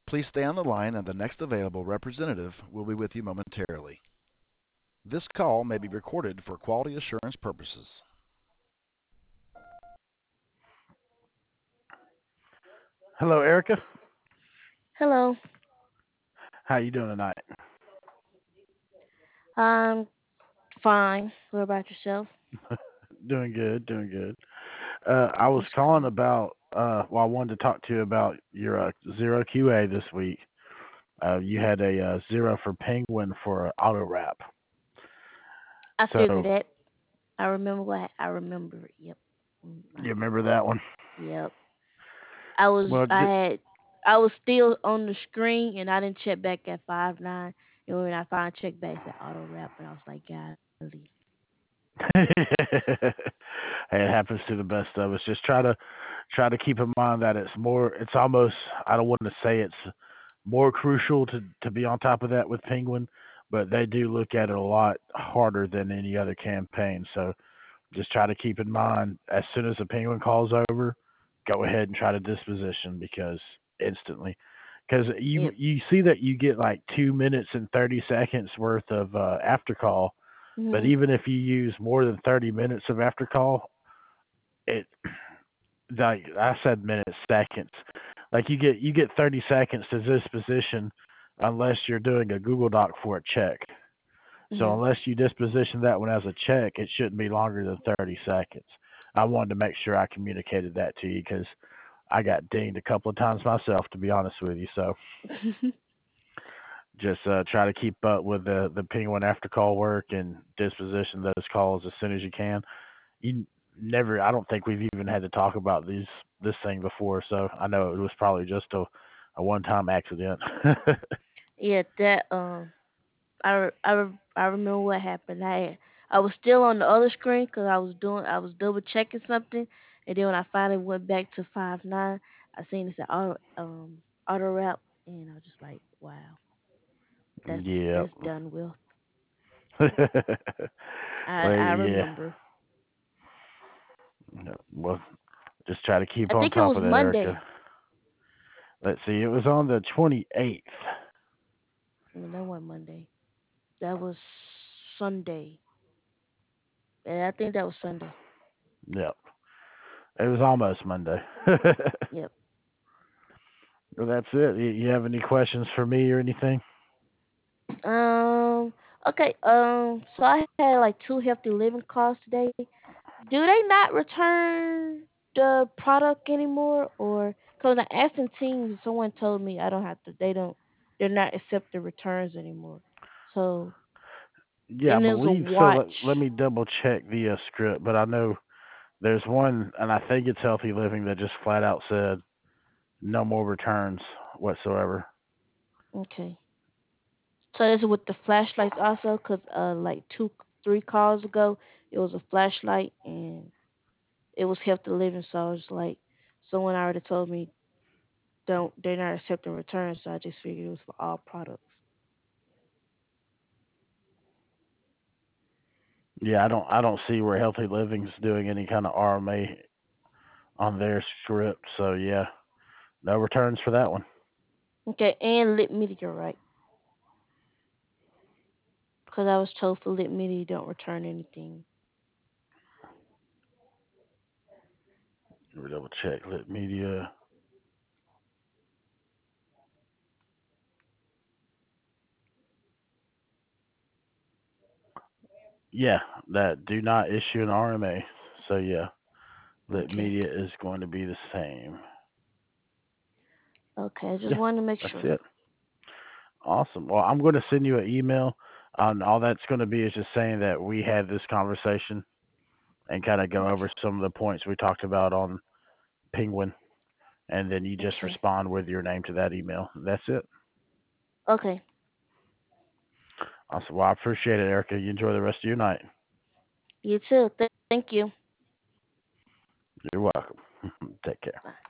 Please stay on the line, and the next available representative will be with you momentarily. This call may be recorded for quality assurance purposes. Hello, Erica. Hello. How you doing tonight? I'm fine. What about yourself? Doing good, doing good. I was That's calling good. about, I wanted to talk to you about your Zero QA this week. You had a zero for Penguin for auto wrap. I figured So, that. I remember what I remember. Yep. you remember that one? Yep. I was Well, I had I was still on the screen and I didn't check back at 5-9. And when I finally checked back, it said auto wrap, and I was like, golly. hey, it happens to the best of us. Just try to keep in mind that it's almost, I don't want to say it's more crucial to be on top of that with Penguin, but they do look at it a lot harder than any other campaign. So just try to keep in mind as soon as the Penguin calls over, go ahead and try to disposition because instantly. Because you Yep. you see that you get like 2 minutes and 30 seconds worth of after call, but Mhm. even if you use more than 30 minutes of after call, it like I said minutes, seconds. Like you get 30 seconds to disposition unless you're doing a Google Doc for a check. So Mhm. unless you disposition that one as a check, it shouldn't be longer than 30 seconds. I wanted to make sure I communicated that to you because I got dinged a couple of times myself, to be honest with you. So just try to keep up with the Penguin after call work and disposition those calls as soon as you can. You never, I don't think we've even had to talk about this thing before, so I know it was probably just a one time accident. Yeah, that I remember what happened. I was still on the other screen because I was double checking something, and then when I finally went back to 5-9, I seen it said auto wrap, and I was just like, wow, that's Yeah. that's done with. Well, I yeah. remember. No, well, just try to keep I on think it top was of that, Erica. Monday. Let's see, it was on the 28th. No, that wasn't Monday. That was Sunday. And I think that was Sunday. Yep. It was almost Monday. Well, Yep. that's it. You have any questions for me or anything? Um. Okay. So I had like two healthy living calls today. Do they not return the product anymore, or because I asked in Teams, someone told me I don't have to. They're not accepting returns anymore. So Yeah, I and there's a believe so. watch. Let me double check the script, but I know there's one, and I think it's Healthy Living that just flat out said no more returns whatsoever. Okay. So this is with the flashlights also, because like 3 calls ago, it was a flashlight and it was healthy living. So I was like, someone already told me they're not accepting returns. So I just figured it was for all products. Yeah, I don't see where Healthy Living's doing any kind of RMA on their script. So yeah, no returns for that one. Okay, and lip meteorite, because I was told for lip meteorite don't return anything. We double check Lit Media. Yeah, that do not issue an RMA. So yeah, Lit Okay. Media is going to be the same. Okay, I just Yeah, wanted to make that's sure. it. Awesome. Well, I'm going to send you an email. All that's going to be is just saying that we had this conversation and kind of go over some of the points we talked about on Penguin, and then you just Okay. respond with your name to that email. That's it. Okay. Awesome. Well, I appreciate it, Erica. You enjoy the rest of your night. You too. Thank you. You're welcome. Take care. Bye.